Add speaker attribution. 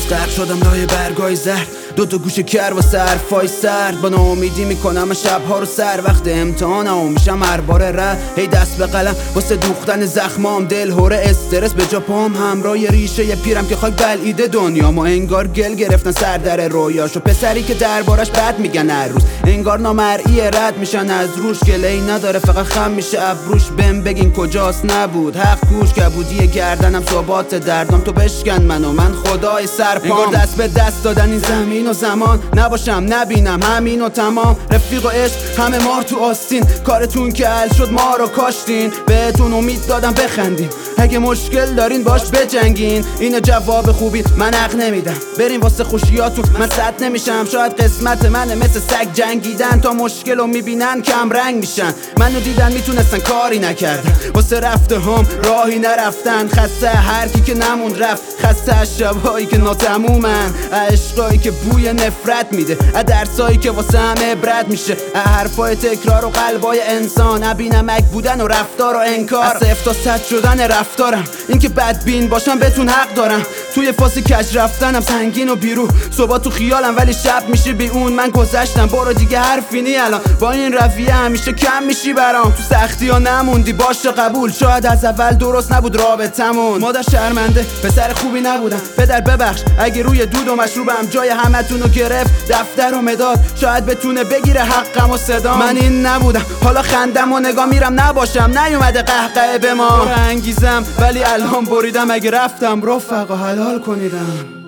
Speaker 1: غرق شدم لای برگای زرد، دوتا گوشه کر و حرفای سرد. با ناامیدی میکنم شبها رو سر، وقت امتحانم و میشم هر بار رد. هی دست به قلم واسه دوختن زخمام، دل هوره استرس به جا پام، همراه ریشه یه پیرم که خاک بلعیده دنیا. ما انگار گل گرفتن سر در رویاشو، پسری که دربارش بد میگن هر روز، انگار نامرئی رد میشن از روش. گله‌ای نداره فقط خم میشه ابروش، بهم بگین کجاست نبود حق گوش. کبودی گردنم ثبات دردم، تو بشکن منو من خدای سرپام. انگار دست به دست دادن این زمین و زمان، نباشم نبینم همین و تمام. رفیق و عشق همه مار تو آستین، کارتون که حل شد ما رو کاشتین. بهتون امید دادم بخندین، اگه مشکل دارین باش بجنگین. اینو جواب خوبی من حق نمیدم، بریم واسه خوشیاتون من صد نمیشم. شاید قسمت منه مثل سگ جنگیدن، تا مشکل رو میبینن کم رنگ میشن. منو دیدن میتونستن کاری نکردن، واسه رفته هم راهی نرفتن. خسته هر کی که نموند رفت، خسته از شبایی که ناتمومن، عشقایی که بوی نفرت میده، درسایی که واسه همه عبرت میشه، حرفای تکرار و قلبای انسان، نبینمک بودن و رفتار و انکار. از 0 تا 100 شدن رفتارم، این که بدبین باشم بهتون حق دارم. توی فاز کج رفتنم سنگین و بیرو، صبح تو خیالم ولی شب میشه بی اون. من گذشتم برو دیگه حرفی نی الان، با این رویه همیشه کم میشی برام. تو سختی ها نموندی باشه قبول، شاید از اول درست نبود رابطمون. مادر شرمنده پسر خوبی نبودم، پدر ببخش اگه روی دود و مشروبم جای همتونو گرفت. دفتر و مداد شاید بتونه بگیره حقم و صدام. من این نبودم حالا خندم و نگاه میرم، نباشم نیومده قهقه به ما. انگیزم ولی الان بریدم، اگه رفتم رفقا حلال کنیدم.